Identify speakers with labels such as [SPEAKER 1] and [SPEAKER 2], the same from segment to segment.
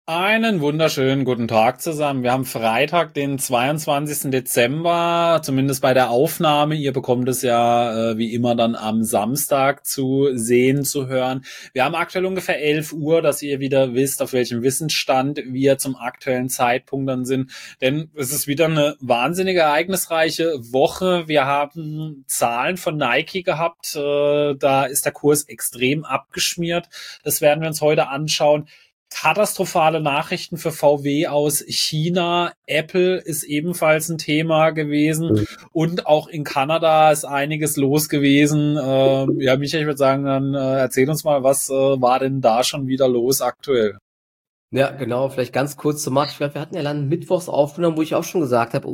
[SPEAKER 1] Einen wunderschönen guten Tag zusammen. Wir haben Freitag, den 22. Dezember, zumindest bei der Aufnahme. Ihr bekommt es ja wie immer dann am Samstag zu sehen, zu hören. Wir haben aktuell ungefähr 11 Uhr, dass ihr wieder wisst, auf welchem Wissensstand wir zum aktuellen Zeitpunkt dann sind. Denn es ist wieder eine wahnsinnig ereignisreiche Woche. Wir haben Zahlen von Nike gehabt. Da ist der Kurs extrem abgeschmiert. Das werden wir uns heute anschauen. Katastrophale Nachrichten für VW aus China. Apple ist ebenfalls ein Thema gewesen. Und auch in Kanada ist einiges los gewesen. Ja, Michael, ich würde sagen, dann erzähl uns mal, was war denn da schon wieder los aktuell?
[SPEAKER 2] Ja, genau, vielleicht ganz kurz zu Markt. Ich glaube, wir hatten ja dann mittwochs aufgenommen, wo ich auch schon gesagt habe,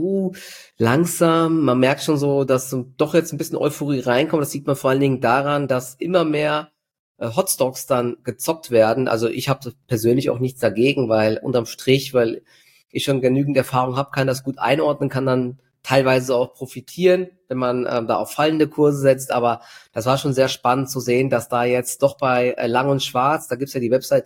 [SPEAKER 2] langsam, man merkt schon so, dass so doch jetzt ein bisschen Euphorie reinkommt. Das sieht man vor allen Dingen daran, dass immer mehr Hotstocks dann gezockt werden. Also ich habe persönlich auch nichts dagegen, weil unterm Strich, weil ich schon genügend Erfahrung habe, kann das gut einordnen, kann dann teilweise auch profitieren, wenn man da auf fallende Kurse setzt. Aber das war schon sehr spannend zu sehen, dass da jetzt doch bei Lang und Schwarz, da gibt's ja die Website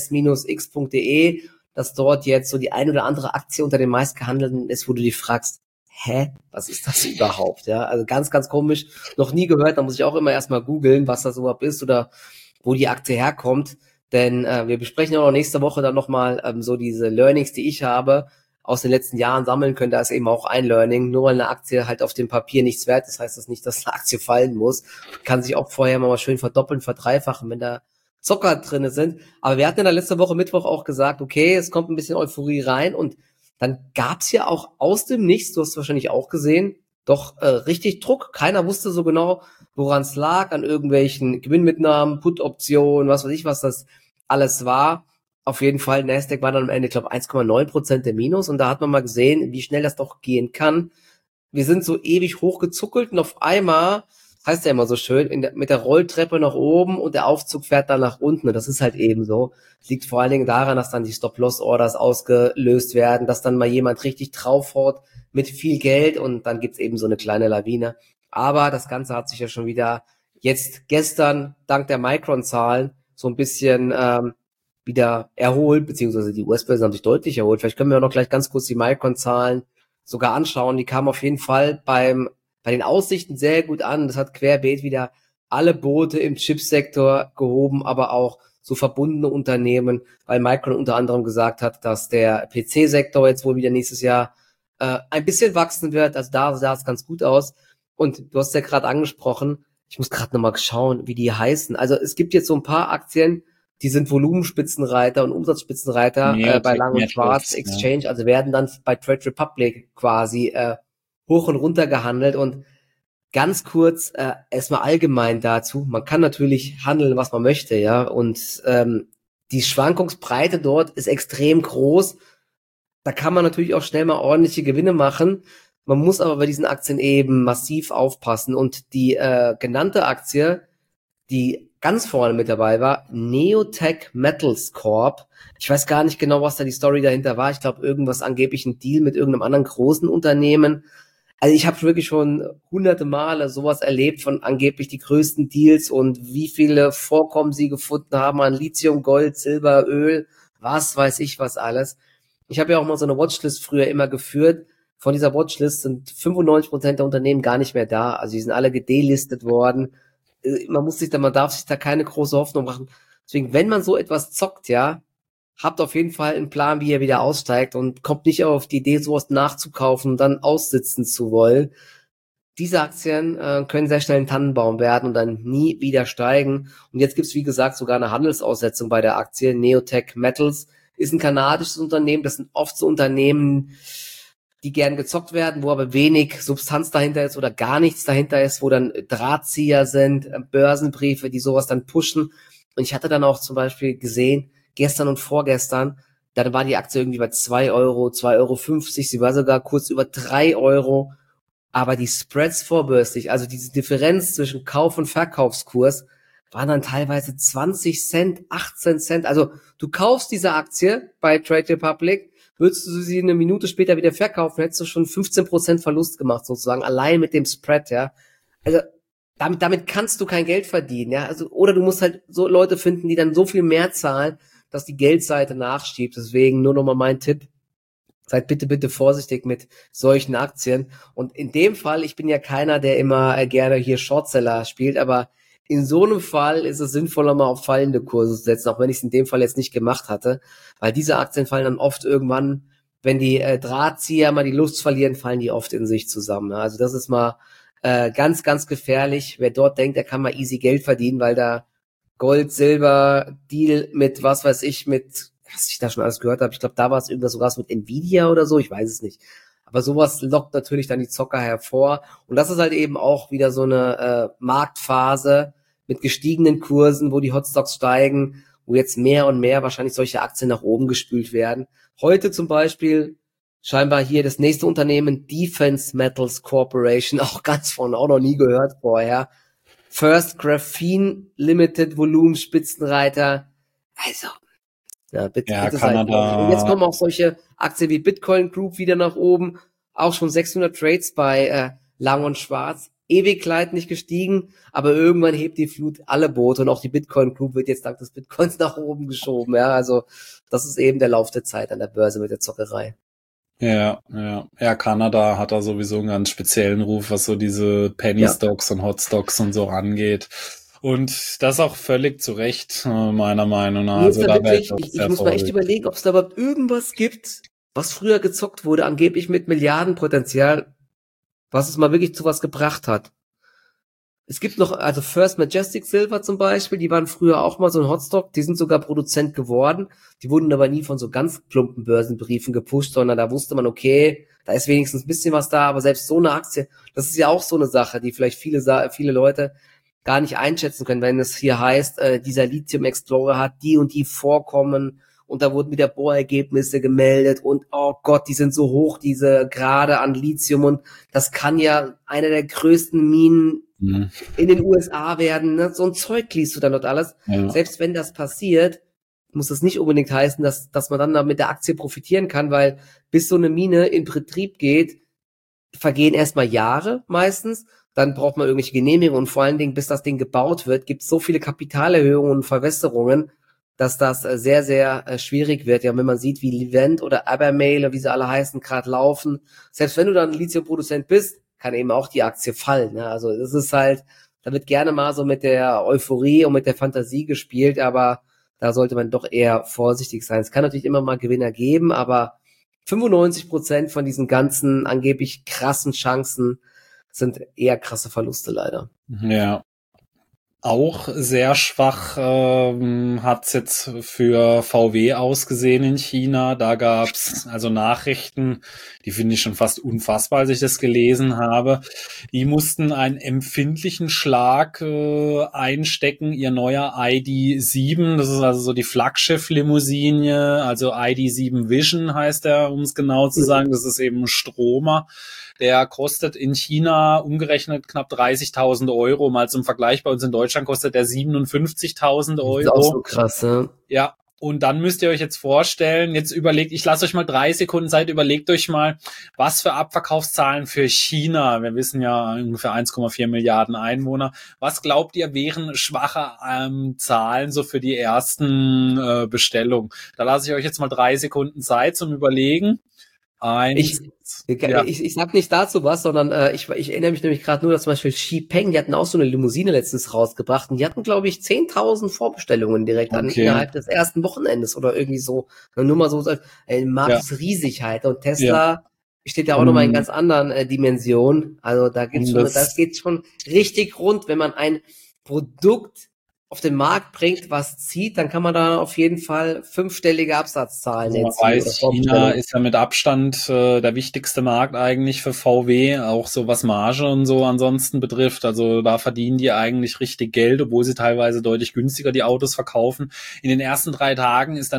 [SPEAKER 2] ls-x.de, dass dort jetzt so die ein oder andere Aktie unter den meistgehandelten ist, wo du dich fragst, was ist das überhaupt? Ja, also ganz, ganz komisch, noch nie gehört, da muss ich auch immer erstmal googeln, was das überhaupt ist oder wo die Aktie herkommt. Denn wir besprechen auch noch nächste Woche dann nochmal so diese Learnings, die ich habe, aus den letzten Jahren sammeln können. Da ist eben auch ein Learning. Nur weil eine Aktie halt auf dem Papier nichts wert ist, heißt das nicht, dass eine Aktie fallen muss. Kann sich auch vorher mal schön verdoppeln, verdreifachen, wenn da Zocker drinne sind. Aber wir hatten ja letzte Woche Mittwoch auch gesagt, okay, es kommt ein bisschen Euphorie rein und dann gab's ja auch aus dem Nichts, du hast es wahrscheinlich auch gesehen, doch richtig Druck. Keiner wusste so genau, woran es lag, an irgendwelchen Gewinnmitnahmen, Put-Optionen, was weiß ich, was das alles war. Auf jeden Fall, Nasdaq war dann am Ende, ich glaube, 1,9% der Minus. Und da hat man mal gesehen, wie schnell das doch gehen kann. Wir sind so ewig hochgezuckelt und auf einmal, heißt ja immer so schön, mit der Rolltreppe nach oben und der Aufzug fährt dann nach unten. Und das ist halt eben so. Das liegt vor allen Dingen daran, dass dann die Stop-Loss-Orders ausgelöst werden, dass dann mal jemand richtig draufhaut mit viel Geld und dann gibt's eben so eine kleine Lawine. Aber das Ganze hat sich ja schon wieder jetzt gestern dank der Micron-Zahlen so ein bisschen wieder erholt, beziehungsweise die US-Börsen haben sich deutlich erholt. Vielleicht können wir auch noch gleich ganz kurz die Micron-Zahlen sogar anschauen. Die kamen auf jeden Fall bei den Aussichten sehr gut an. Das hat querbeet wieder alle Boote im Chipsektor gehoben, aber auch so verbundene Unternehmen, weil Micron unter anderem gesagt hat, dass der PC-Sektor jetzt wohl wieder nächstes Jahr ein bisschen wachsen wird. Also da sah es ganz gut aus. Und du hast ja gerade angesprochen, ich muss gerade nochmal schauen, wie die heißen. Also es gibt jetzt so ein paar Aktien, die sind Volumenspitzenreiter und Umsatzspitzenreiter bei
[SPEAKER 1] Neotech
[SPEAKER 2] Lang und Schwarz
[SPEAKER 1] Metals, ja.
[SPEAKER 2] Exchange, also werden dann bei Trade Republic quasi hoch und runter gehandelt. Und ganz kurz erstmal allgemein dazu, man kann natürlich handeln, was man möchte, ja, und die Schwankungsbreite dort ist extrem groß. Da kann man natürlich auch schnell mal ordentliche Gewinne machen. Man muss aber bei diesen Aktien eben massiv aufpassen. Und die genannte Aktie, die ganz vorne mit dabei war, Neotech Metals Corp. Ich weiß gar nicht genau, was da die Story dahinter war. Ich glaube, irgendwas angeblich ein Deal mit irgendeinem anderen großen Unternehmen. Also ich habe wirklich schon hunderte Male sowas erlebt von angeblich die größten Deals und wie viele Vorkommen sie gefunden haben an Lithium, Gold, Silber, Öl, was weiß ich was alles. Ich habe ja auch mal so eine Watchlist früher immer geführt. Von dieser Watchlist sind 95% der Unternehmen gar nicht mehr da. Also die sind alle gedelistet worden. Man darf sich da keine große Hoffnung machen. Deswegen, wenn man so etwas zockt, ja, habt auf jeden Fall einen Plan, wie ihr wieder aussteigt und kommt nicht auf die Idee, sowas nachzukaufen und dann aussitzen zu wollen. Diese Aktien können sehr schnell ein Tannenbaum werden und dann nie wieder steigen. Und jetzt gibt's wie gesagt, sogar eine Handelsaussetzung bei der Aktie. Neotech Metals ist ein kanadisches Unternehmen. Das sind oft so Unternehmen, die gern gezockt werden, wo aber wenig Substanz dahinter ist oder gar nichts dahinter ist, wo dann Drahtzieher sind, Börsenbriefe, die sowas dann pushen. Und ich hatte dann auch zum Beispiel gesehen, gestern und vorgestern, da war die Aktie irgendwie bei 2 Euro, 2,50 Euro, sie war sogar kurz über 3 Euro, aber die Spreads vorbörslich, also diese Differenz zwischen Kauf- und Verkaufskurs, waren dann teilweise 20 Cent, 18 Cent, also du kaufst diese Aktie bei Trade Republic, würdest du sie eine Minute später wieder verkaufen, hättest du schon 15% Verlust gemacht sozusagen, allein mit dem Spread, ja. Also damit kannst du kein Geld verdienen, ja. Also oder du musst halt so Leute finden, die dann so viel mehr zahlen, dass die Geldseite nachschiebt. Deswegen nur nochmal mein Tipp. Seid bitte, bitte vorsichtig mit solchen Aktien. Und in dem Fall, ich bin ja keiner, der immer gerne hier Shortseller spielt, aber in so einem Fall ist es sinnvoller, mal auf fallende Kurse zu setzen, auch wenn ich es in dem Fall jetzt nicht gemacht hatte, weil diese Aktien fallen dann oft irgendwann, wenn die Drahtzieher mal die Lust verlieren, fallen die oft in sich zusammen. Also das ist mal ganz, ganz gefährlich. Wer dort denkt, der kann mal easy Geld verdienen, weil da Gold, Silber, Deal mit was weiß ich, mit was ich da schon alles gehört habe. Ich glaube, da war es irgendwas sogar mit Nvidia oder so, ich weiß es nicht. Aber sowas lockt natürlich dann die Zocker hervor. Und das ist halt eben auch wieder so eine Marktphase mit gestiegenen Kursen, wo die Hotstocks steigen, wo jetzt mehr und mehr wahrscheinlich solche Aktien nach oben gespült werden. Heute zum Beispiel scheinbar hier das nächste Unternehmen, Defense Metals Corporation, auch ganz von, auch noch nie gehört vorher. First Graphene Limited Volumen Spitzenreiter. Also, ja, bitte,
[SPEAKER 1] Ja,
[SPEAKER 2] bitte seid vorsichtig. Und jetzt
[SPEAKER 1] Kanada,
[SPEAKER 2] kommen auch solche Aktien wie Bitcoin Group wieder nach oben. Auch schon 600 Trades bei Lang und Schwarz. Ewig Kleid nicht gestiegen, aber irgendwann hebt die Flut alle Boote und auch die Bitcoin Group wird jetzt dank des Bitcoins nach oben geschoben. Ja, also das ist eben der Lauf der Zeit an der Börse mit der Zockerei.
[SPEAKER 1] ja, Kanada hat da sowieso einen ganz speziellen Ruf, was so diese Penny
[SPEAKER 2] Ja,
[SPEAKER 1] Stocks und Hot Stocks und so angeht. Und das auch völlig zu Recht, meiner Meinung nach.
[SPEAKER 2] mir ist
[SPEAKER 1] Also
[SPEAKER 2] da
[SPEAKER 1] da wäre ich
[SPEAKER 2] wirklich,
[SPEAKER 1] auch
[SPEAKER 2] ich
[SPEAKER 1] sehr
[SPEAKER 2] muss mal echt
[SPEAKER 1] vorsichtig.
[SPEAKER 2] überlegen, ob es da überhaupt irgendwas gibt, was früher gezockt wurde, angeblich mit Milliardenpotenzial, was es mal wirklich zu was gebracht hat. Es gibt noch, also First Majestic Silver zum Beispiel, die waren früher auch mal so ein Hotstock, die sind sogar Produzent geworden, die wurden aber nie von so ganz plumpen Börsenbriefen gepusht, sondern da wusste man, okay, da ist wenigstens ein bisschen was da, aber selbst so eine Aktie, das ist ja auch so eine Sache, die vielleicht viele Leute gar nicht einschätzen können, wenn es hier heißt, dieser Lithium Explorer hat die und die Vorkommen und da wurden wieder Bohrergebnisse gemeldet und oh Gott, die sind so hoch, diese Grade an Lithium und das kann ja eine der größten Minen
[SPEAKER 1] Mhm.
[SPEAKER 2] in den USA werden, ne? So ein Zeug liest du dann dort alles.
[SPEAKER 1] Ja.
[SPEAKER 2] Selbst wenn das passiert, muss das nicht unbedingt heißen, dass man dann da mit der Aktie profitieren kann, weil bis so eine Mine in Betrieb geht, vergehen erstmal Jahre meistens. Dann braucht man irgendwelche Genehmigungen und vor allen Dingen, bis das Ding gebaut wird, gibt es so viele Kapitalerhöhungen und Verwässerungen, dass das sehr, sehr schwierig wird. Ja, wenn man sieht, wie Livent oder Abermale oder wie sie alle heißen, gerade laufen, selbst wenn du dann Lithiumproduzent bist, kann eben auch die Aktie fallen. Ne? Also das ist halt, da wird gerne mal so mit der Euphorie und mit der Fantasie gespielt, aber da sollte man doch eher vorsichtig sein. Es kann natürlich immer mal Gewinner geben, aber 95% von diesen ganzen angeblich krassen Chancen sind eher krasse Verluste leider.
[SPEAKER 1] Ja. Auch sehr schwach hat's jetzt für VW ausgesehen in China. Da gab's also Nachrichten, die finde ich schon fast unfassbar, als ich das gelesen habe. Die mussten einen empfindlichen Schlag einstecken. Ihr neuer ID.7, das ist also so die Flaggschiff-Limousine, also ID.7 Vision heißt er, um es genau zu sagen. Das ist eben ein Stromer. Der kostet in China umgerechnet knapp 30.000 Euro. Mal zum Vergleich, bei uns in Deutschland kostet der 57.000
[SPEAKER 2] Das ist auch
[SPEAKER 1] Euro.
[SPEAKER 2] so krass, ne?
[SPEAKER 1] Ja, und dann müsst ihr euch jetzt vorstellen, jetzt überlegt, ich lasse euch mal 3 Sekunden Zeit, überlegt euch mal, was für Abverkaufszahlen für China, wir wissen ja ungefähr 1,4 Milliarden Einwohner, was glaubt ihr wären schwache Zahlen so für die ersten Bestellungen? Da lasse ich euch jetzt mal 3 Sekunden Zeit zum Überlegen.
[SPEAKER 2] Ich,
[SPEAKER 1] Ja.
[SPEAKER 2] ich sag nicht dazu was, sondern ich erinnere mich nämlich gerade nur, dass zum Beispiel Xpeng, die hatten auch so eine Limousine letztens rausgebracht und die hatten, glaube ich, 10.000 Vorbestellungen direkt
[SPEAKER 1] Okay.
[SPEAKER 2] innerhalb des ersten Wochenendes oder irgendwie so. Nur mal so, Markt
[SPEAKER 1] Ja.
[SPEAKER 2] ist riesig halt und Tesla steht ja auch
[SPEAKER 1] Um,
[SPEAKER 2] nochmal in ganz anderen Dimensionen. Also da geht's
[SPEAKER 1] um
[SPEAKER 2] schon,
[SPEAKER 1] das-
[SPEAKER 2] das geht schon richtig rund, wenn man ein Produkt auf den Markt bringt, was zieht, dann kann man da auf jeden Fall 5-stellige Absatzzahlen
[SPEAKER 1] Also man
[SPEAKER 2] erzielen.
[SPEAKER 1] weiß, China ist ja mit Abstand der wichtigste Markt eigentlich für VW, auch so was Marge und so ansonsten betrifft. Also da verdienen die eigentlich richtig Geld, obwohl sie teilweise deutlich günstiger die Autos verkaufen. In den ersten 3 Tagen ist der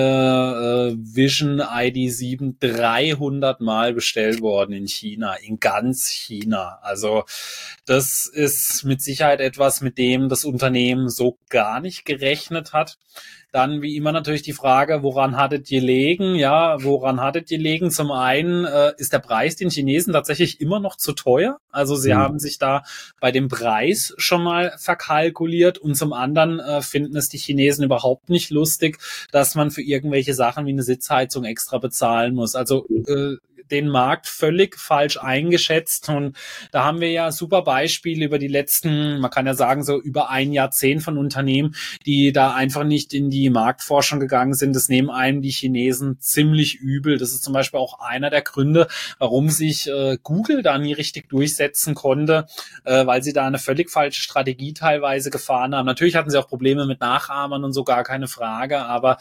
[SPEAKER 1] neue Vision ID.7 300 Mal bestellt worden in China, in ganz China. Also das ist mit Sicherheit etwas, mit dem das Unternehmen so gar nicht gerechnet hat. Dann wie immer natürlich die Frage, woran hattet ihr gelegen? Ja, woran hattet ihr gelegen? Zum einen ist der Preis den Chinesen tatsächlich immer noch zu teuer. Also sie haben sich da bei dem Preis schon mal verkalkuliert und zum anderen finden es die Chinesen überhaupt nicht lustig, dass man für irgendwelche Sachen wie eine Sitzheizung extra bezahlen muss. Also den Markt völlig falsch eingeschätzt und da haben wir ja super Beispiele über die letzten, man kann ja sagen, so über ein Jahrzehnt von Unternehmen, die da einfach nicht in die Marktforschung gegangen sind. Das nehmen einem die Chinesen ziemlich übel. Das ist zum Beispiel auch einer der Gründe, warum sich Google da nie richtig durchsetzen konnte, weil sie da eine völlig falsche Strategie teilweise gefahren haben. Natürlich hatten sie auch Probleme mit Nachahmern und so, gar keine Frage, aber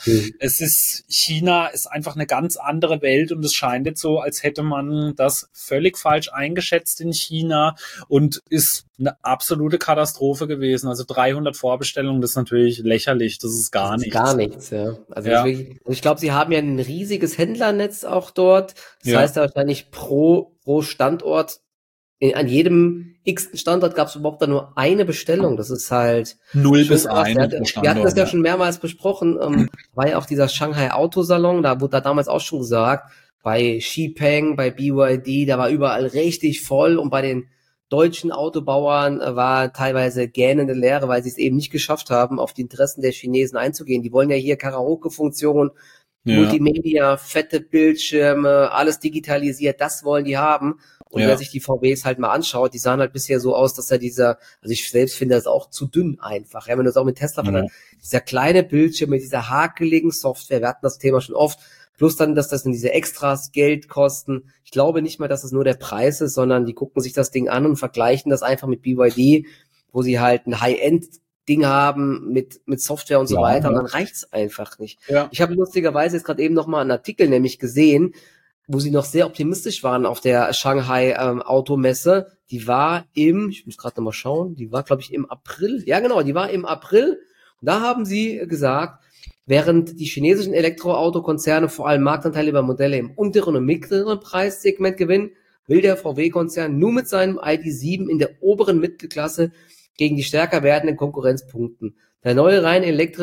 [SPEAKER 1] China ist einfach eine ganz andere Welt und es scheint jetzt so, als hätte man das völlig falsch eingeschätzt in China und ist eine absolute Katastrophe gewesen. Also 300 Vorbestellungen, das ist natürlich lächerlich, das ist gar nichts.
[SPEAKER 2] Gar nichts, ja. Also ich glaube, sie haben ja ein riesiges Händlernetz auch dort. Das heißt ja wahrscheinlich pro Standort, an jedem x Standort gab es überhaupt da nur eine Bestellung. Das ist halt
[SPEAKER 1] 0 bis 1 pro Standort.
[SPEAKER 2] Wir hatten das ja schon mehrmals besprochen. War ja auch dieser Shanghai Autosalon, da wurde da damals auch schon gesagt, bei Xpeng, bei BYD, da war überall richtig voll und bei den deutschen Autobauern war teilweise gähnende Leere, weil sie es eben nicht geschafft haben, auf die Interessen der Chinesen einzugehen. Die wollen ja hier Karaoke-Funktion, Multimedia, fette Bildschirme, alles digitalisiert, das wollen die haben. Und wer sich die VWs halt mal anschaut, die sahen halt bisher so aus, dass also ich selbst finde das auch zu dünn einfach. Ja, wenn du es auch mit Tesla vergleichst, dieser kleine Bildschirm mit dieser hakeligen Software, wir hatten das Thema schon oft, plus dann, dass das in diese Extras Geld kosten. Ich glaube nicht mal, dass es nur der Preis ist, sondern die gucken sich das Ding an und vergleichen das einfach mit BYD, wo sie halt ein High-End-Ding haben mit Software und so weiter. Und dann reicht's einfach nicht. Ja. Ich habe lustigerweise jetzt gerade eben noch mal einen Artikel nämlich gesehen, wo sie noch sehr optimistisch waren auf der Shanghai Automesse. Die war ich muss gerade noch mal schauen, die war, glaube ich, im April. Ja, genau, die war im April. Und da haben sie gesagt, während die chinesischen Elektroautokonzerne vor allem Marktanteile über Modelle im unteren und mittleren Preissegment gewinnen, will der VW-Konzern nur mit seinem ID.7 in der oberen Mittelklasse gegen die stärker werdenden Konkurrenzpunkten. Der neuen rein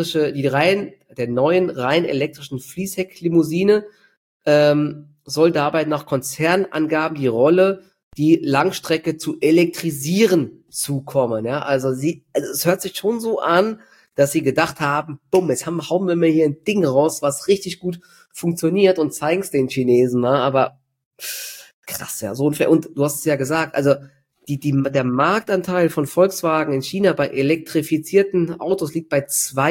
[SPEAKER 2] elektrischen Fließhecklimousine soll dabei nach Konzernangaben die Rolle, die Langstrecke zu elektrisieren, zukommen. Ja, also es hört sich schon so an, dass sie gedacht haben, bumm, jetzt hauen wir mal hier ein Ding raus, was richtig gut funktioniert und zeigen es den Chinesen, ne? Aber krass, ja, so unfair. Und du hast es ja gesagt, also der Marktanteil von Volkswagen in China bei elektrifizierten Autos liegt bei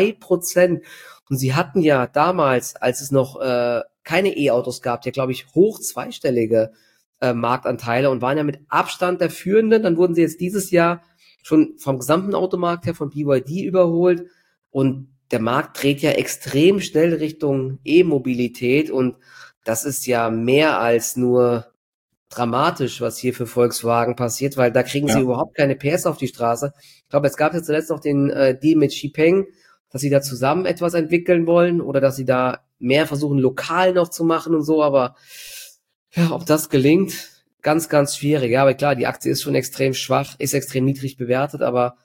[SPEAKER 2] 2%. Und sie hatten ja damals, als es noch keine E-Autos gab, ja, glaube ich, hoch zweistellige Marktanteile und waren ja mit Abstand der Führenden. Dann wurden sie jetzt dieses Jahr schon vom gesamten Automarkt her von BYD überholt. Und der Markt dreht ja extrem schnell Richtung E-Mobilität. Und das ist ja mehr als nur dramatisch, was hier für Volkswagen passiert, weil da kriegen sie überhaupt keine PS auf die Straße. Ich glaube, es gab jetzt zuletzt noch den Deal mit Xpeng, dass sie da zusammen etwas entwickeln wollen oder dass sie da mehr versuchen, lokal noch zu machen und so, aber ja, ob das gelingt, ganz, ganz schwierig. Ja, aber klar, die Aktie ist schon extrem schwach, ist extrem niedrig bewertet, aber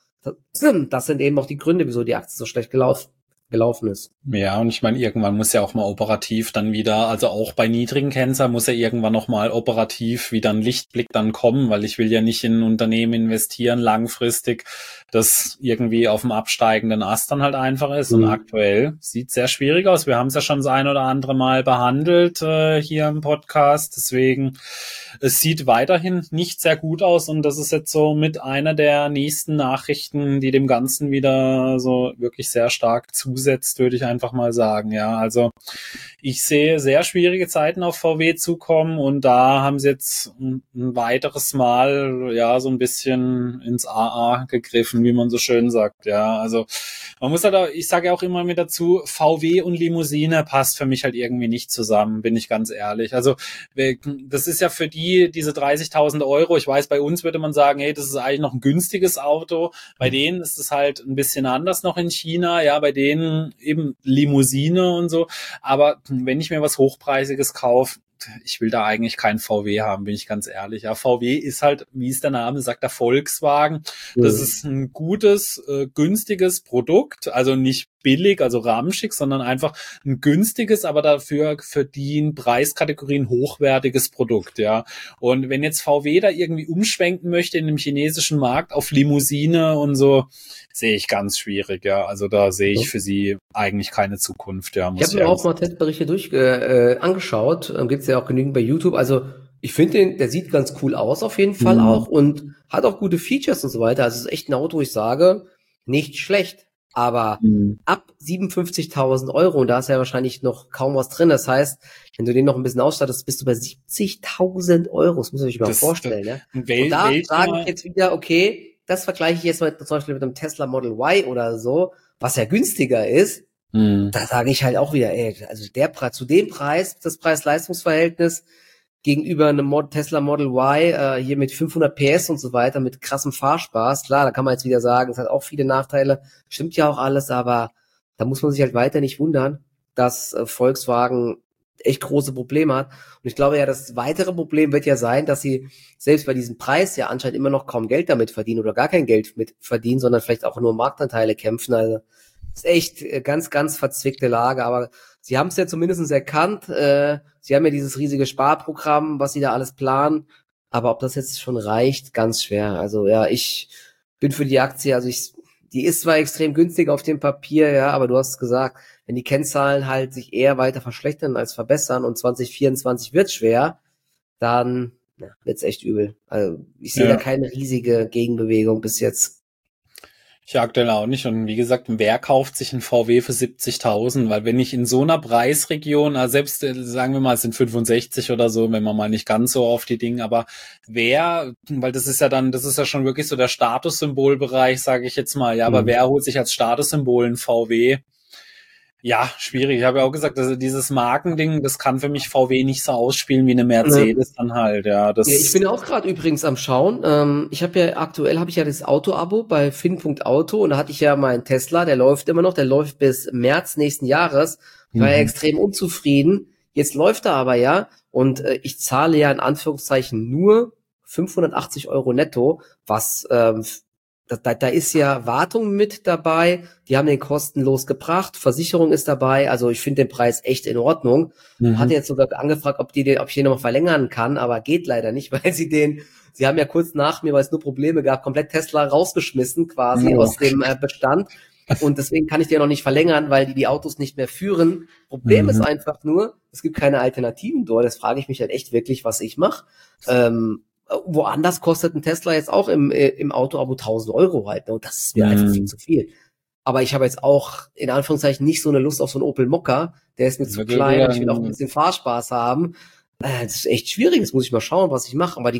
[SPEAKER 2] das sind eben auch die Gründe, wieso die Aktie so schlecht gelaufen ist.
[SPEAKER 1] Ja, und ich meine, irgendwann muss ja auch mal operativ dann wieder, also auch bei niedrigen Kennzahlen muss ja irgendwann noch mal operativ wieder ein Lichtblick dann kommen, weil ich will ja nicht in ein Unternehmen investieren langfristig, das irgendwie auf dem absteigenden Ast dann halt einfach ist. Und aktuell sieht sehr schwierig aus. Wir haben es ja schon das ein oder andere Mal behandelt hier im Podcast, deswegen es sieht weiterhin nicht sehr gut aus und das ist jetzt so mit einer der nächsten Nachrichten, die dem Ganzen wieder so wirklich sehr stark zusetzt, würde ich einfach mal sagen. Ja, also ich sehe sehr schwierige Zeiten auf VW zukommen und da haben sie jetzt ein weiteres Mal ja so ein bisschen ins AA gegriffen, wie man so schön sagt. Ja, also man muss halt auch, ich sage ja auch immer mit dazu, VW und Limousine passt für mich halt irgendwie nicht zusammen, bin ich ganz ehrlich. Also das ist ja für diese 30.000 Euro, ich weiß, bei uns würde man sagen, hey, das ist eigentlich noch ein günstiges Auto. Bei denen ist es halt ein bisschen anders noch in China, ja, bei denen eben Limousine und so. Aber wenn ich mir was Hochpreisiges kaufe, ich will da eigentlich keinen VW haben, bin ich ganz ehrlich. Ja, VW ist halt, wie es der Name sagt, der Volkswagen. Das ist ein gutes, günstiges Produkt, also nicht billig, also ramschig, sondern einfach ein günstiges, aber dafür für die Preiskategorien hochwertiges Produkt, ja. Und wenn jetzt VW da irgendwie umschwenken möchte in dem chinesischen Markt auf Limousine und so, sehe ich ganz schwierig, ja. Also da sehe ich für sie eigentlich keine Zukunft, ja.
[SPEAKER 2] Ich habe mir auch mal Testberichte angeschaut, gibt's ja auch genügend bei YouTube. Also ich finde der sieht ganz cool aus auf jeden Fall auch und hat auch gute Features und so weiter. Also es ist echt ein Auto, wo ich sage, nicht schlecht. Aber ab 57.000 Euro, und da ist ja wahrscheinlich noch kaum was drin. Das heißt, wenn du den noch ein bisschen ausstattest, bist du bei 70.000 Euro. Das muss man sich mal vorstellen. Ne? Und da sage ich jetzt wieder, okay, das vergleiche ich jetzt mal zum Beispiel mit einem Tesla Model Y oder so, was ja günstiger ist. Da sage ich halt auch wieder, ey, also zu dem Preis, das Preis-Leistungs-Verhältnis gegenüber einem Tesla Model Y, hier mit 500 PS und so weiter, mit krassem Fahrspaß. Klar, da kann man jetzt wieder sagen, es hat auch viele Nachteile, stimmt ja auch alles, aber da muss man sich halt weiter nicht wundern, dass Volkswagen echt große Probleme hat. Und ich glaube ja, das weitere Problem wird ja sein, dass sie selbst bei diesem Preis ja anscheinend immer noch kaum Geld damit verdienen oder gar kein Geld mit verdienen, sondern vielleicht auch nur Marktanteile kämpfen. Also ist echt ganz, ganz verzwickte Lage, aber sie haben es ja zumindest erkannt. Sie haben ja dieses riesige Sparprogramm, was sie da alles planen. Aber ob das jetzt schon reicht, ganz schwer. Also ja, ich bin für die Aktie, also die ist zwar extrem günstig auf dem Papier, ja, aber du hast gesagt, wenn die Kennzahlen halt sich eher weiter verschlechtern als verbessern und 2024 wird schwer, dann wird's echt übel. Also ich sehe da keine riesige Gegenbewegung bis jetzt.
[SPEAKER 1] Ich aktuell auch nicht. Und wie gesagt, wer kauft sich ein VW für 70.000? Weil wenn ich in so einer Preisregion, also selbst sagen wir mal, es sind 65 oder so, wenn man mal nicht ganz so auf die Dinge, aber weil das ist ja schon wirklich so der Statussymbolbereich, sage ich jetzt mal, ja, aber wer holt sich als Statussymbol ein VW? Ja, schwierig. Ich habe ja auch gesagt, also dieses Markending, das kann für mich VW nicht so ausspielen wie eine Mercedes dann halt, ja.
[SPEAKER 2] Ich bin auch gerade übrigens am Schauen. Aktuell habe ich ja das Auto-Abo bei Fin.auto und da hatte ich ja meinen Tesla, der läuft immer noch, der läuft bis März nächsten Jahres. Ich war ja extrem unzufrieden. Jetzt läuft er aber ja und ich zahle ja in Anführungszeichen nur 580 Euro netto, was da ist ja Wartung mit dabei, die haben den kostenlos gebracht, Versicherung ist dabei, also ich finde den Preis echt in Ordnung. Hatte jetzt sogar angefragt, ob ich den noch verlängern kann, aber geht leider nicht, weil sie haben ja kurz nach mir, weil es nur Probleme gab, komplett Tesla rausgeschmissen quasi aus dem Bestand und deswegen kann ich den noch nicht verlängern, weil die Autos nicht mehr führen. Problem ist einfach nur, es gibt keine Alternativen dort, das frage ich mich halt echt wirklich, was ich mache. Woanders kostet ein Tesla jetzt auch im Auto-Abo 1.000 Euro halt. Ne? Und das ist mir einfach viel zu viel. Aber ich habe jetzt auch in Anführungszeichen nicht so eine Lust auf so einen Opel Mokka. Der ist mir zu klein und ich will auch ein bisschen Fahrspaß haben. Das ist echt schwierig. Jetzt muss ich mal schauen, was ich mache. Aber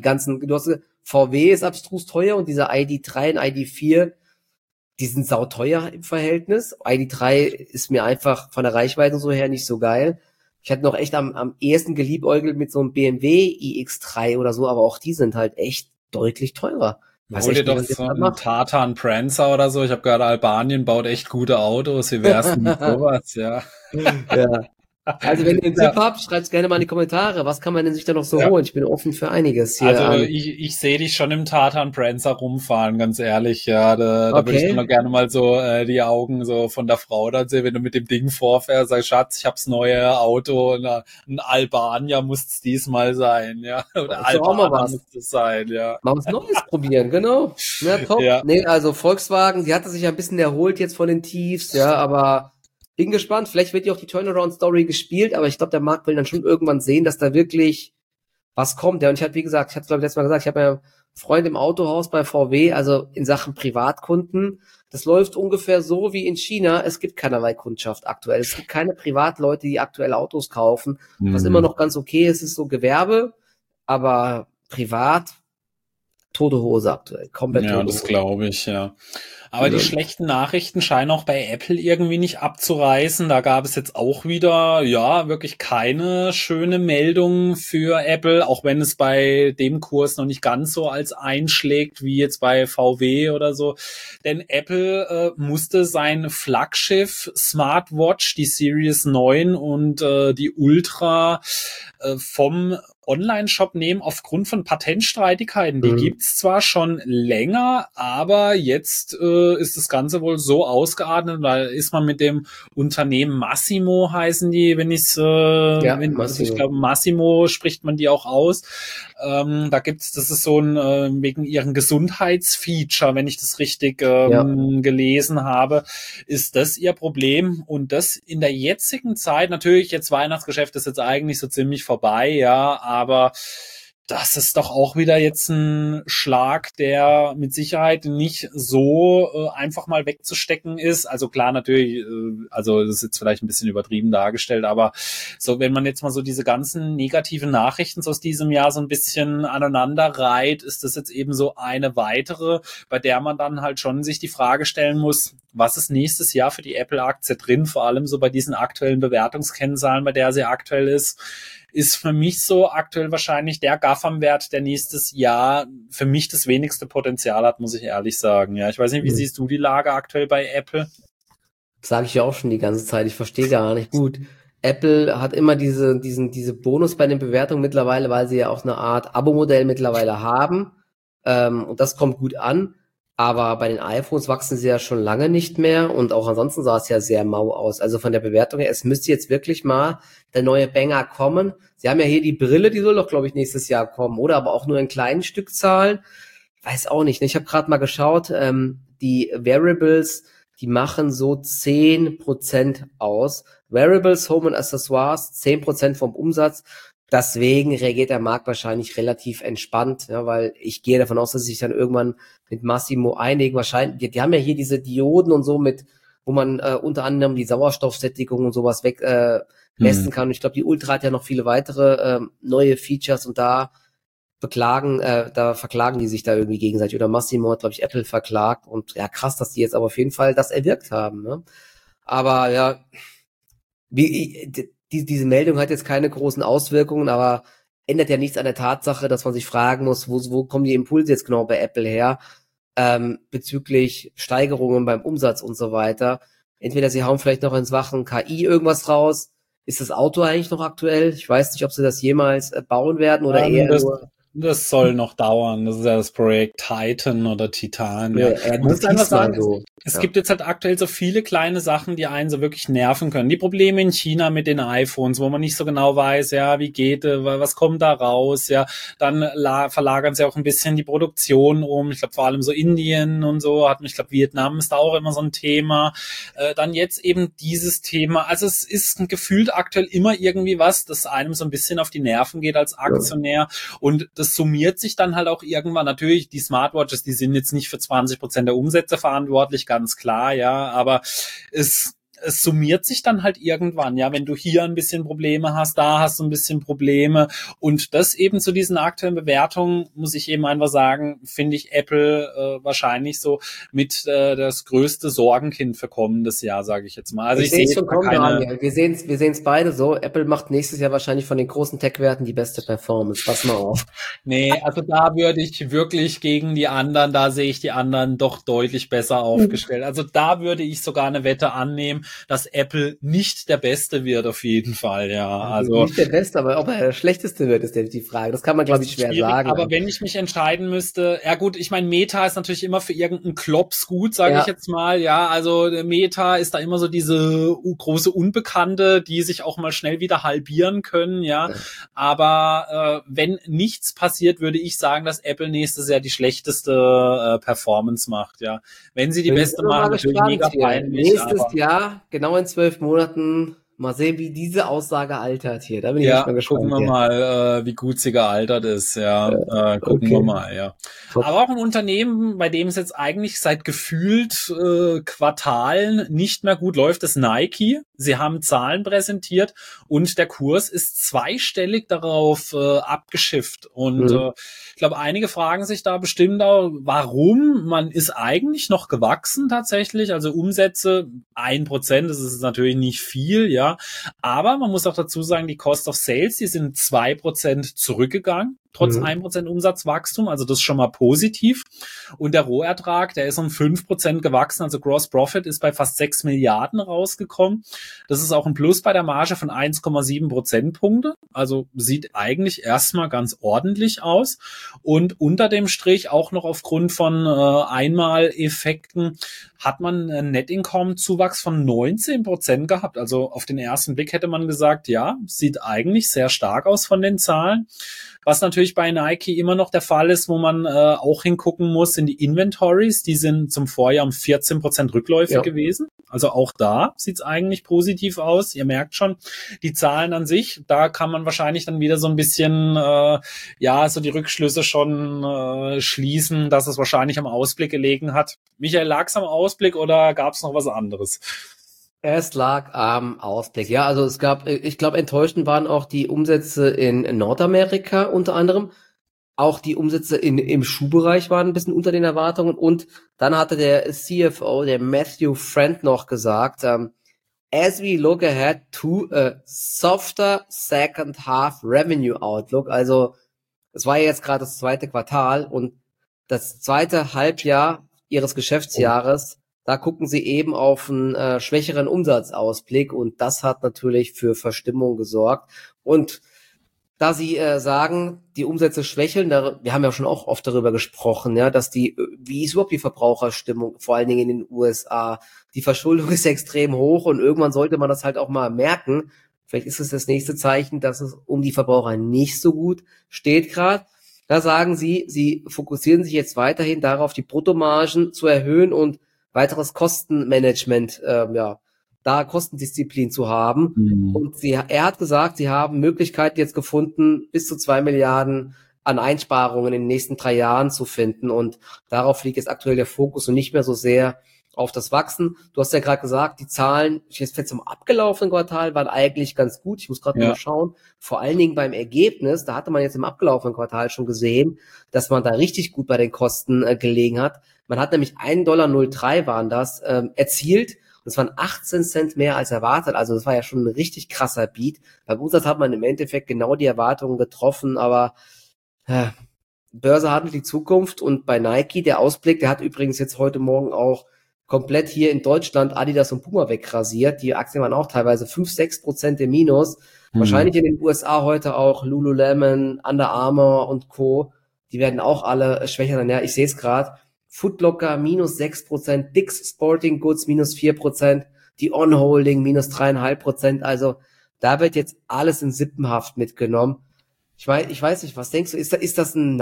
[SPEAKER 2] VW ist abstrus teuer und dieser ID3 und ID4, die sind sauteuer im Verhältnis. ID3 ist mir einfach von der Reichweite so her nicht so geil. Ich hatte noch echt am ehesten geliebäugelt mit so einem BMW iX3 oder so, aber auch die sind halt echt deutlich teurer.
[SPEAKER 1] Hol dir doch so einen Tartan Prancer oder so. Ich habe gehört, Albanien baut echt gute Autos. Wie wär's denn mit sowas, ja?
[SPEAKER 2] Ja. Also wenn ihr einen Tipp habt, schreibt's gerne mal in die Kommentare. Was kann man denn sich da noch so holen? Ich bin offen für einiges hier.
[SPEAKER 1] Also ich sehe dich schon im Tartan Prancer rumfahren, ganz ehrlich. Ja, da würde ich dann noch gerne mal so die Augen so von der Frau dann sehen, wenn du mit dem Ding vorfährst, sagst, Schatz, ich hab's neue Auto, ein Albanier musst's diesmal sein, ja. Oder Albanier muss es sein, ja.
[SPEAKER 2] Mal was Neues probieren, genau. Ja, top. Ja. Nee, also Volkswagen, die hatte sich ja ein bisschen erholt jetzt von den Tiefs, ja, aber bin gespannt, vielleicht wird ja auch die Turnaround-Story gespielt, aber ich glaube, der Markt will dann schon irgendwann sehen, dass da wirklich was kommt. Ja, und ich hatte, wie gesagt, glaube ich letztes Mal gesagt, ich habe ja einen Freund im Autohaus bei VW, also in Sachen Privatkunden. Das läuft ungefähr so wie in China. Es gibt keinerlei Kundschaft aktuell. Es gibt keine Privatleute, die aktuell Autos kaufen. Was immer noch ganz okay ist, ist so Gewerbe, aber privat tote Hose aktuell, komplett
[SPEAKER 1] Ja,
[SPEAKER 2] tote
[SPEAKER 1] das
[SPEAKER 2] Hose.
[SPEAKER 1] glaube ich, ja. Aber die
[SPEAKER 2] Ja.
[SPEAKER 1] schlechten Nachrichten scheinen auch bei Apple irgendwie nicht abzureißen. Da gab es jetzt auch wieder, ja, wirklich keine schöne Meldung für Apple, auch wenn es bei dem Kurs noch nicht ganz so als einschlägt wie jetzt bei VW oder so. Denn Apple musste sein Flaggschiff Smartwatch, die Series 9 und die Ultra vom Online-Shop nehmen aufgrund von Patentstreitigkeiten. Die gibt's zwar schon länger, aber jetzt ist das Ganze wohl so ausgeartet, weil ist man mit dem Unternehmen Massimo heißen die, also ich
[SPEAKER 2] Massimo.
[SPEAKER 1] glaube Massimo spricht man die auch aus. Da gibt's, das ist so ein wegen ihren Gesundheitsfeature, wenn ich das richtig gelesen habe, ist das ihr Problem und das in der jetzigen Zeit, natürlich jetzt Weihnachtsgeschäft ist jetzt eigentlich so ziemlich vorbei, ja, aber das ist doch auch wieder jetzt ein Schlag, der mit Sicherheit nicht so einfach mal wegzustecken ist. Also klar, natürlich, also das ist jetzt vielleicht ein bisschen übertrieben dargestellt, aber so, wenn man jetzt mal so diese ganzen negativen Nachrichten aus diesem Jahr so ein bisschen aneinander reiht, ist das jetzt eben so eine weitere, bei der man dann halt schon sich die Frage stellen muss, was ist nächstes Jahr für die Apple-Aktie drin, vor allem so bei diesen aktuellen Bewertungskennzahlen, bei der sie aktuell ist für mich so aktuell wahrscheinlich der GAFAM-Wert, der nächstes Jahr für mich das wenigste Potenzial hat, muss ich ehrlich sagen. Ja, ich weiß nicht, wie siehst du die Lage aktuell bei Apple?
[SPEAKER 2] Sage ich ja auch schon die ganze Zeit. Ich verstehe gar nicht. Gut, Apple hat immer diese Bonus bei den Bewertungen mittlerweile, weil sie ja auch eine Art Abo-Modell mittlerweile haben. Und das kommt gut an. Aber bei den iPhones wachsen sie ja schon lange nicht mehr. Und auch ansonsten sah es ja sehr mau aus. Also von der Bewertung her, es müsste jetzt wirklich mal der neue Banger kommen. Sie haben ja hier die Brille, die soll doch, glaube ich, nächstes Jahr kommen. Oder aber auch nur in kleinen Stückzahlen. Ich weiß auch nicht. Ne? Ich habe gerade mal geschaut, die Wearables, die machen so 10% aus. Wearables, Home und Accessoires, 10% vom Umsatz. Deswegen reagiert der Markt wahrscheinlich relativ entspannt, ja, weil ich gehe davon aus, dass sie sich dann irgendwann mit Massimo einigen. Wahrscheinlich, die haben ja hier diese Dioden und so mit, wo man unter anderem die Sauerstoffsättigung und sowas weg messen kann. Und ich glaube, die Ultra hat ja noch viele weitere neue Features und da verklagen die sich da irgendwie gegenseitig. Oder Massimo hat, glaube ich, Apple verklagt. Und ja, krass, dass die jetzt aber auf jeden Fall das erwirkt haben. Ne? Aber ja, diese Meldung hat jetzt keine großen Auswirkungen, aber ändert ja nichts an der Tatsache, dass man sich fragen muss, wo kommen die Impulse jetzt genau bei Apple her, bezüglich Steigerungen beim Umsatz und so weiter. Entweder sie hauen vielleicht noch ins Wachen KI irgendwas raus. Ist das Auto eigentlich noch aktuell? Ich weiß nicht, ob sie das jemals bauen werden oder eher nur...
[SPEAKER 1] Das soll noch dauern. Das ist ja das Projekt Titan oder Titan. Ja.
[SPEAKER 2] Man
[SPEAKER 1] muss einfach sagen,
[SPEAKER 2] so.
[SPEAKER 1] Es gibt jetzt halt aktuell so viele kleine Sachen, die einen so wirklich nerven können. Die Probleme in China mit den iPhones, wo man nicht so genau weiß, ja, wie geht, was kommt da raus, ja. Dann verlagern sie auch ein bisschen die Produktion um. Ich glaube, vor allem so Indien und so, ich glaube, Vietnam ist da auch immer so ein Thema. Dann jetzt eben dieses Thema. Also es ist gefühlt aktuell immer irgendwie was, das einem so ein bisschen auf die Nerven geht als Aktionär. Und das summiert sich dann halt auch irgendwann. Natürlich, die Smartwatches, die sind jetzt nicht für 20% der Umsätze verantwortlich, ganz klar, ja, aber es summiert sich dann halt irgendwann, ja, wenn du hier ein bisschen Probleme hast, da hast du ein bisschen Probleme und das eben zu diesen aktuellen Bewertungen, muss ich eben einfach sagen, finde ich Apple wahrscheinlich so mit das größte Sorgenkind für kommendes Jahr, sage ich jetzt mal. Also ich sehe
[SPEAKER 2] schon kommen, Daniel. Wir sehen's beide so. Apple macht nächstes Jahr wahrscheinlich von den großen Tech-Werten die beste Performance. Pass mal auf.
[SPEAKER 1] Nee, also da würde ich wirklich gegen die anderen, da sehe ich die anderen doch deutlich besser aufgestellt. Also da würde ich sogar eine Wette annehmen, dass Apple nicht der Beste wird auf jeden Fall, ja. Also
[SPEAKER 2] nicht der Beste, aber ob er der Schlechteste wird, ist die Frage. Das kann man, glaube ich, schwer sagen.
[SPEAKER 1] Aber wenn ich mich entscheiden müsste, ja gut, ich meine, Meta ist natürlich immer für irgendeinen Klops gut, sage ich jetzt mal, ja. Also Meta ist da immer so diese große Unbekannte, die sich auch mal schnell wieder halbieren können, ja. Aber wenn nichts passiert, würde ich sagen, dass Apple nächstes Jahr die schlechteste Performance macht, ja. Wenn sie die beste machen, natürlich mega peinlich.
[SPEAKER 2] Nächstes Jahr, genau in 12 Monaten, Mal sehen, wie diese Aussage altert hier. Da bin ich echt
[SPEAKER 1] Ja,
[SPEAKER 2] mal
[SPEAKER 1] gucken
[SPEAKER 2] gespannt
[SPEAKER 1] wir
[SPEAKER 2] hier.
[SPEAKER 1] mal, wie gut sie gealtert ist. Ja, gucken wir
[SPEAKER 2] Okay,
[SPEAKER 1] mal, ja.
[SPEAKER 2] top.
[SPEAKER 1] Aber auch ein Unternehmen, bei dem es jetzt eigentlich seit gefühlt Quartalen nicht mehr gut läuft, ist Nike. Sie haben Zahlen präsentiert und der Kurs ist zweistellig darauf abgeschifft. Und
[SPEAKER 2] Mhm.
[SPEAKER 1] ich glaube, einige fragen sich da bestimmt auch, warum? Man ist eigentlich noch gewachsen tatsächlich. Also Umsätze 1%, das ist natürlich nicht viel, ja. Aber man muss auch dazu sagen, die Cost of Sales, die sind 2% zurückgegangen, trotz
[SPEAKER 2] Mhm.
[SPEAKER 1] 1% Umsatzwachstum. Also das ist schon mal positiv. Und der Rohertrag, der ist um 5% gewachsen. Also Gross Profit ist bei fast 6 Milliarden rausgekommen. Das ist auch ein Plus bei der Marge von 1,7 Prozentpunkte. Also sieht eigentlich erstmal ganz ordentlich aus. Und unter dem Strich auch noch aufgrund von Einmaleffekten hat man einen Net Income Zuwachs von 19% gehabt. Also auf den ersten Blick hätte man gesagt, ja, sieht eigentlich sehr stark aus von den Zahlen. Was natürlich bei Nike immer noch der Fall ist, wo man auch hingucken muss, sind die Inventories. Die sind zum Vorjahr um 14% rückläufig gewesen. Also auch da sieht es eigentlich positiv aus. Ihr merkt schon, die Zahlen an sich, da kann man wahrscheinlich dann wieder so ein bisschen, so die Rückschlüsse schon schließen, dass es wahrscheinlich am Ausblick gelegen hat. Michael, lag es am Ausblick oder gab es noch was anderes?
[SPEAKER 2] Es lag am Ausblick. Ja, also es gab, ich glaube, enttäuschend waren auch die Umsätze in Nordamerika unter anderem. Auch die Umsätze im Schuhbereich waren ein bisschen unter den Erwartungen. Und dann hatte der CFO, der Matthew Friend, noch gesagt, as we look ahead to a softer second half revenue outlook. Also es war ja jetzt gerade das zweite Quartal und das zweite Halbjahr ihres Geschäftsjahres, da gucken sie eben auf einen schwächeren Umsatzausblick und das hat natürlich für Verstimmung gesorgt. Und da sie sagen, die Umsätze schwächeln, wir haben ja schon auch oft darüber gesprochen, ja, dass wie ist überhaupt die Verbraucherstimmung, vor allen Dingen in den USA. Die Verschuldung ist extrem hoch und irgendwann sollte man das halt auch mal merken. Vielleicht ist es das nächste Zeichen, dass es um die Verbraucher nicht so gut steht gerade. Da sagen sie fokussieren sich jetzt weiterhin darauf, die Bruttomargen zu erhöhen und weiteres Kostenmanagement, da Kostendisziplin zu haben.
[SPEAKER 1] Mhm.
[SPEAKER 2] Und er hat gesagt, sie haben Möglichkeiten jetzt gefunden, bis zu 2 Milliarden an Einsparungen in den nächsten 3 Jahren zu finden. Und darauf liegt jetzt aktuell der Fokus und nicht mehr so sehr auf das Wachsen. Du hast ja gerade gesagt, die Zahlen jetzt zum abgelaufenen Quartal waren eigentlich ganz gut. Ich muss gerade mal
[SPEAKER 1] Ja.
[SPEAKER 2] schauen. Vor allen Dingen beim Ergebnis, da hatte man jetzt im abgelaufenen Quartal schon gesehen, dass man da richtig gut bei den Kosten gelegen hat. Man hat nämlich 1,03 waren das erzielt. Das waren 18 Cent mehr als erwartet. Also das war ja schon ein richtig krasser Beat. Beim Umsatz hat man im Endeffekt genau die Erwartungen getroffen, aber Börse handelt die Zukunft und bei Nike, der Ausblick, der hat übrigens jetzt heute Morgen auch komplett hier in Deutschland Adidas und Puma wegrasiert. Die Aktien waren auch teilweise 5-6% im Minus. Wahrscheinlich in den USA heute auch Lululemon, Under Armour und Co. Die werden auch alle schwächer sein. Ja, ich sehe es gerade. Foot Locker minus 6%, Dick's Sporting Goods minus 4%, die On Holding minus 3,5%. Also da wird jetzt alles in Sippenhaft mitgenommen. Ich weiß nicht, was denkst du? Ist das ein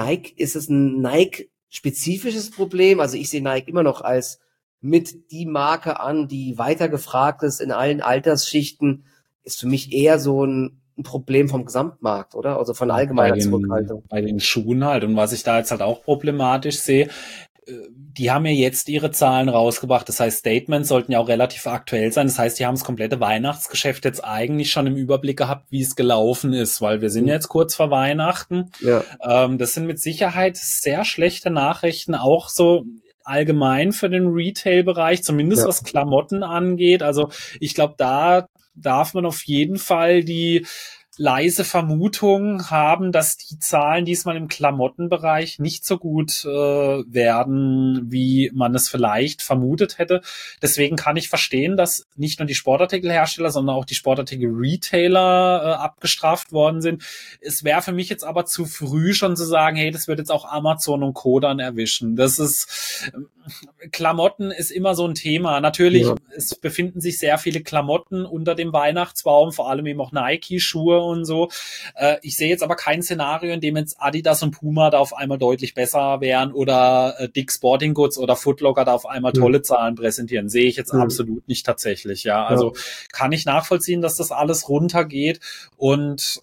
[SPEAKER 2] Nike-spezifisches Problem? Also ich sehe Nike immer noch als mit die Marke an, die weiter gefragt ist in allen Altersschichten, ist für mich eher so ein Problem vom Gesamtmarkt, oder? Also von
[SPEAKER 1] Bei
[SPEAKER 2] allgemeiner Zurückhaltung.
[SPEAKER 1] bei den Schuhen halt. Und was ich da jetzt halt auch problematisch sehe, die haben ja jetzt ihre Zahlen rausgebracht. Das heißt, Statements sollten ja auch relativ aktuell sein. Das heißt, die haben das komplette Weihnachtsgeschäft jetzt eigentlich schon im Überblick gehabt, wie es gelaufen ist, weil wir sind ja jetzt kurz vor Weihnachten.
[SPEAKER 2] Ja.
[SPEAKER 1] Das sind mit Sicherheit sehr schlechte Nachrichten, auch so allgemein für den Retail-Bereich, zumindest
[SPEAKER 2] Ja.
[SPEAKER 1] was Klamotten angeht. Also ich glaube, da darf man auf jeden Fall die leise Vermutung haben, dass die Zahlen diesmal im Klamottenbereich nicht so gut werden, wie man es vielleicht vermutet hätte. Deswegen kann ich verstehen, dass nicht nur die Sportartikelhersteller, sondern auch die Sportartikel-Retailer abgestraft worden sind. Es wäre für mich jetzt aber zu früh schon zu sagen, hey, das wird jetzt auch Amazon und Co. dann erwischen. Das ist Klamotten ist immer so ein Thema. Natürlich, es befinden sich sehr viele Klamotten unter dem Weihnachtsbaum, vor allem eben auch Nike-Schuhe und so. Ich sehe jetzt aber kein Szenario, in dem jetzt Adidas und Puma da auf einmal deutlich besser wären oder Dick's Sporting Goods oder Foot Locker da auf einmal tolle Zahlen präsentieren. Sehe ich jetzt absolut nicht tatsächlich, ja. Also kann ich nachvollziehen, dass das alles runtergeht und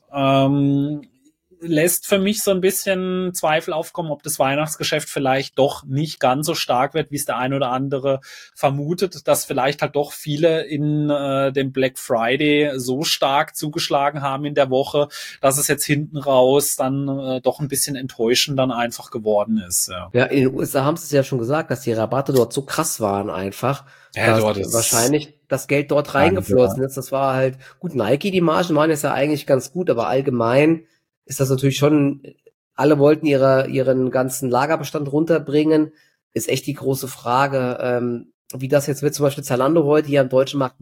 [SPEAKER 1] lässt für mich so ein bisschen Zweifel aufkommen, ob das Weihnachtsgeschäft vielleicht doch nicht ganz so stark wird, wie es der ein oder andere vermutet, dass vielleicht halt doch viele in dem Black Friday so stark zugeschlagen haben in der Woche, dass es jetzt hinten raus dann doch ein bisschen enttäuschend dann einfach geworden ist.
[SPEAKER 2] Ja, in den USA haben sie es ja schon gesagt, dass die Rabatte dort so krass waren einfach, dass wahrscheinlich das Geld dort reingeflossen ist. Das war halt, gut, Nike, die Margen waren jetzt ja eigentlich ganz gut, aber allgemein ist das natürlich schon, alle wollten ihren ganzen Lagerbestand runterbringen, ist echt die große Frage, wie das jetzt wird. Zum Beispiel Zalando heute hier am deutschen Markt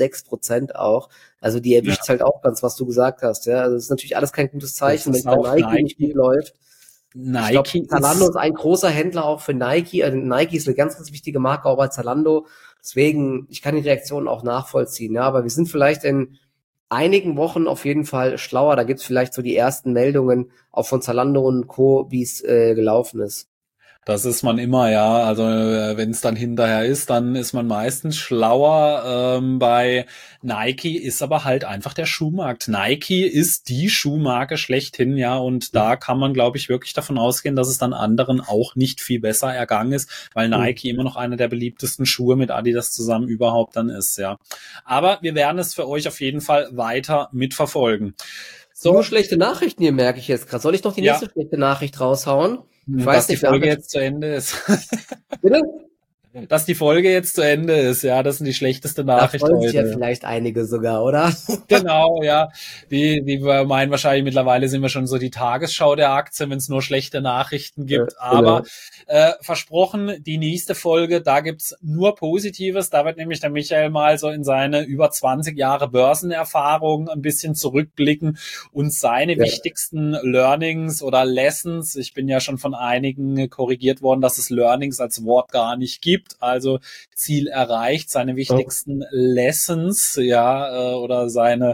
[SPEAKER 2] -6% auch, also die erwischt halt auch ganz, was du gesagt hast, ja, also das ist natürlich alles kein gutes Zeichen, wenn bei Nike nicht gut läuft. Ich glaube, Zalando ist ein großer Händler auch für Nike, also Nike ist eine ganz, ganz wichtige Marke auch bei Zalando, deswegen, ich kann die Reaktion auch nachvollziehen, ja, aber wir sind vielleicht in einigen Wochen auf jeden Fall schlauer. Da gibt's vielleicht so die ersten Meldungen auch von Zalando und Co., wie es gelaufen ist.
[SPEAKER 1] Das ist man immer, ja. Also wenn es dann hinterher ist, dann ist man meistens schlauer. Bei Nike ist aber halt einfach der Schuhmarkt. Nike ist die Schuhmarke schlechthin, ja. Und da kann man, glaube ich, wirklich davon ausgehen, dass es dann anderen auch nicht viel besser ergangen ist, weil Nike immer noch einer der beliebtesten Schuhe mit Adidas zusammen überhaupt dann ist, ja. Aber wir werden es für euch auf jeden Fall weiter mitverfolgen.
[SPEAKER 2] So, nur schlechte Nachrichten hier, merke ich jetzt gerade. Soll ich noch die nächste schlechte Nachricht raushauen?
[SPEAKER 1] Ich weiß nicht, die Folge jetzt zu Ende ist. Bitte? Dass die Folge jetzt zu Ende ist, ja, das ist die schlechteste Nachricht heute. Da freuen sich
[SPEAKER 2] ja vielleicht einige sogar, oder?
[SPEAKER 1] Genau, ja. Die meinen wahrscheinlich, mittlerweile sind wir schon so die Tagesschau der Aktien, wenn es nur schlechte Nachrichten gibt. Ja, aber versprochen, die nächste Folge, da gibt's nur Positives. Da wird nämlich der Michael mal so in seine über 20 Jahre Börsenerfahrung ein bisschen zurückblicken und seine wichtigsten Learnings oder Lessons, ich bin ja schon von einigen korrigiert worden, dass es Learnings als Wort gar nicht gibt. Also Ziel erreicht, seine wichtigsten Lessons, ja, oder seine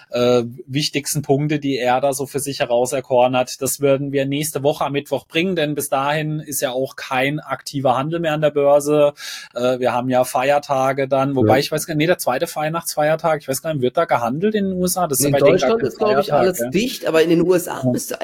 [SPEAKER 1] wichtigsten Punkte, die er da so für sich herauserkoren hat. Das würden wir nächste Woche am Mittwoch bringen, denn bis dahin ist ja auch kein aktiver Handel mehr an der Börse. Wir haben ja Feiertage dann, wobei ich weiß gar nicht, der zweite Weihnachtsfeiertag, ich weiß gar nicht, wird da gehandelt in den USA? Das ist
[SPEAKER 2] in Deutschland ist, glaube ich, alles dicht, aber in den USA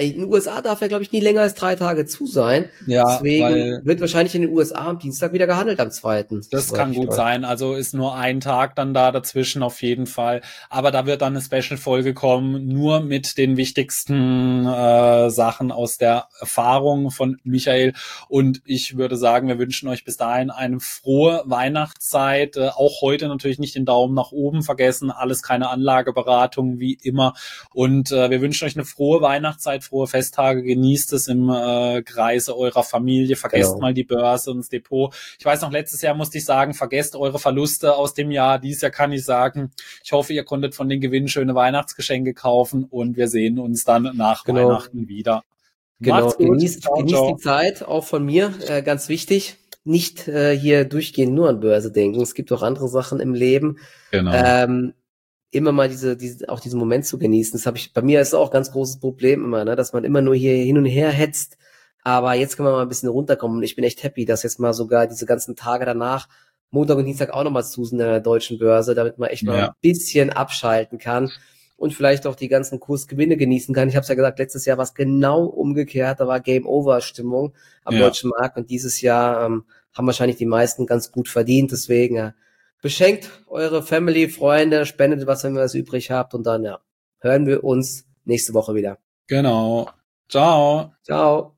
[SPEAKER 2] darf ja, glaube ich, nie länger als 3 Tage zu sein.
[SPEAKER 1] Ja,
[SPEAKER 2] deswegen wird wahrscheinlich in den USA am Dienstag wieder gehandelt am 2.
[SPEAKER 1] Das kann gut sein. Also ist nur ein Tag dann da dazwischen auf jeden Fall. Aber da wird dann eine Special-Folge kommen, nur mit den wichtigsten Sachen aus der Erfahrung von Michael. Und ich würde sagen, wir wünschen euch bis dahin eine frohe Weihnachtszeit. Auch heute natürlich nicht den Daumen nach oben vergessen. Alles keine Anlageberatung wie immer. Und wir wünschen euch eine frohe Weihnachtszeit, frohe Festtage. Genießt es im Kreise eurer Familie. Vergesst mal die Börse und das Depot. Ich weiß noch, letztes Jahr musste ich sagen, vergesst eure Verluste aus dem Jahr. Dieses Jahr kann ich sagen, ich hoffe, ihr konntet von den Gewinnen schöne Weihnachtsgeschenke kaufen und wir sehen uns dann nach Weihnachten wieder.
[SPEAKER 2] Genau, genießt die Zeit, auch von mir, ganz wichtig. Nicht hier durchgehend nur an Börse denken. Es gibt auch andere Sachen im Leben.
[SPEAKER 1] Genau.
[SPEAKER 2] Immer mal auch diesen Moment zu genießen. Das bei mir ist auch ein ganz großes Problem immer, ne, dass man immer nur hier hin und her hetzt. Aber jetzt können wir mal ein bisschen runterkommen und ich bin echt happy, dass jetzt mal sogar diese ganzen Tage danach, Montag und Dienstag auch nochmal zu sind an der deutschen Börse, damit man echt mal ein bisschen abschalten kann und vielleicht auch die ganzen Kursgewinne genießen kann. Ich habe es ja gesagt, letztes Jahr war es genau umgekehrt, da war Game-Over-Stimmung am deutschen Markt und dieses Jahr haben wahrscheinlich die meisten ganz gut verdient. Deswegen beschenkt eure Family, Freunde, spendet was, wenn ihr was übrig habt und dann hören wir uns nächste Woche wieder.
[SPEAKER 1] Genau. Ciao.
[SPEAKER 2] Ciao.